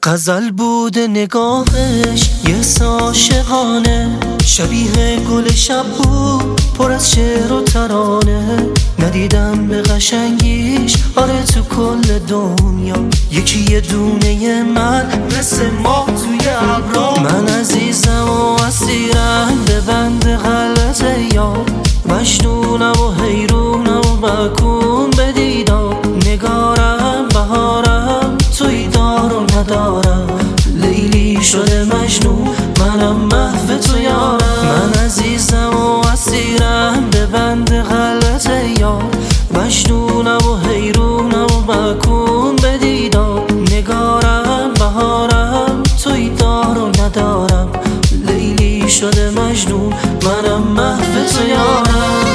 غزل بوده نگاهش یه عاشقانه، شبیه گل شب بود پر از شعر و ترانه. ندیدم به قشنگیش آره تو کل دنیا، یکی یه دونه من مثل ما توی ابرا. من عزیزم و اسیرم به بند غلط یار، مجنونم و حیرونم و مکون به دیدار. نگارم بهارم توی دار و ندارم، لیلی شده مجنون منم محو تو یارم. من عزیزم و اسیرم به بند غلط یار، مجنونم و حیرونم و مکون به دیدار. نگارم بهارم توی دار و ندارم، لیلی شده مجنون منم محو تو یارم.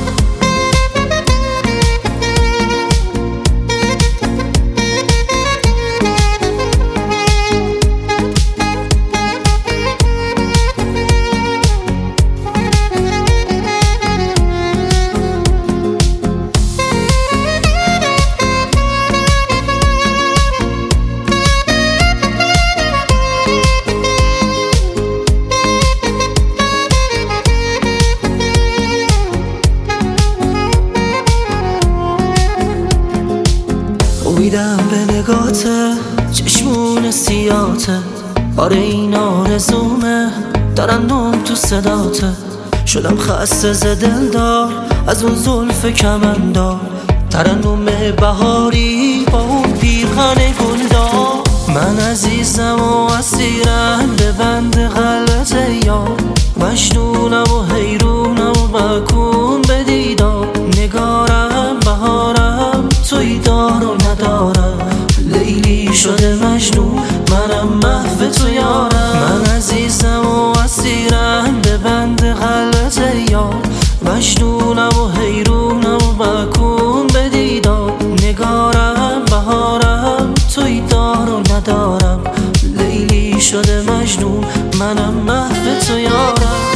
امیدم به نگاته چشمون سیاته، آره این آرزومه ترنم تو صداته. شدم خسته ز دلدار از اون زلف کمندار، ترنم بهاری با اون پیرهن گلدار. من عزیزم و اسیرم به بند غلط یار، مجنونم و حیرونم و مکون به دیدار. نگارم بهارم توی دار و ندارم، لیلی شده مجنون منم محو تو یارم. من عزیزم و اسیرم به بند غلط یار، مجنونم و حیرونم و مکون به دیدار. نگارم بهارم توی دار و ندارم، لیلی شده مجنون منم محو تو یارم.